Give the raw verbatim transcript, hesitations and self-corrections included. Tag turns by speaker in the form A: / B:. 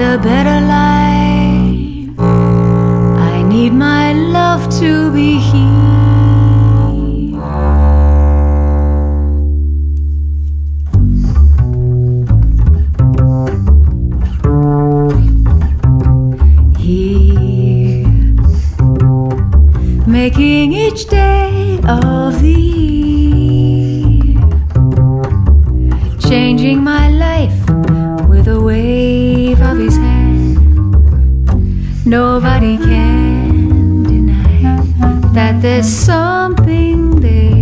A: a better life. I need my love to be here. Making each day of the year, changing my life with a wave of his hand. Nobody can deny that there's something there.